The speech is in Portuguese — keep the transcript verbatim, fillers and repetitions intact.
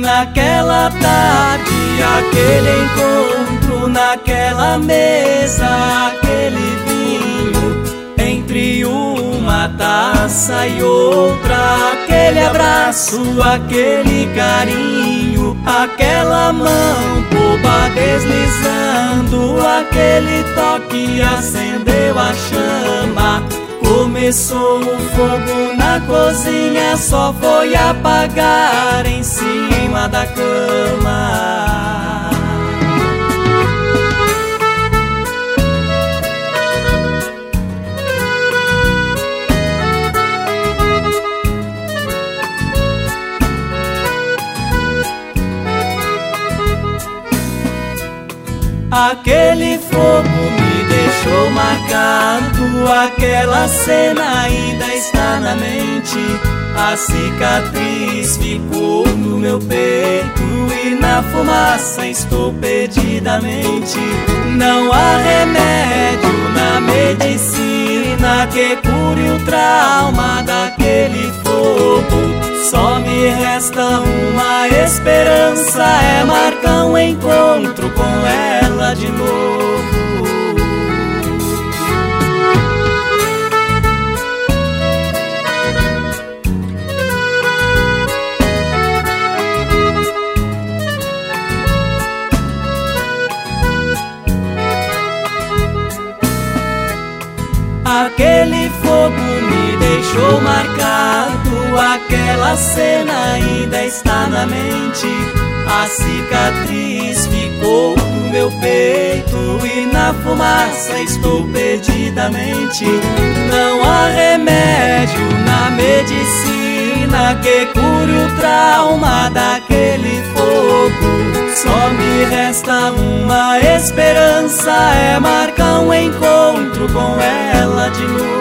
naquela tarde, aquele encontro naquela mesa, aquele vinho entre uma taça e outra, aquele abraço, aquele carinho, aquela mão boba deslizando, aquele toque acendeu a chama. Começou o fogo na cozinha, só foi apagar em cima da cama. Aquele fogo me deixou marcado, aquela cena ainda está na mente. A cicatriz ficou no meu peito e na fumaça estou perdidamente. Não há remédio na medicina que cure o trauma daquele fogo. Só me resta uma esperança, é marcar um encontro com ela de novo. Aquele fogo me deixou marcado, aquela cena ainda está na mente. A cicatriz ficou no meu peito e na fumaça estou perdidamente. Não há remédio na medicina que cure o trauma daquele fogo. Só me resta uma esperança, é marcar um encontro com ela de novo.